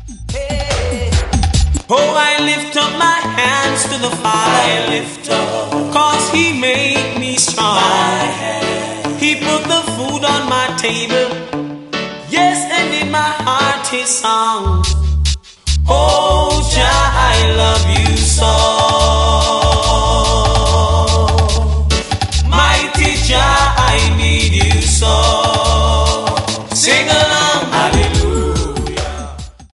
Hey. Oh, I lift up my hands to the Father. I lift up, 'cause He made me strong. He put the food on my table. Yes, and in my heart His song. Oh, Jah, I love you so.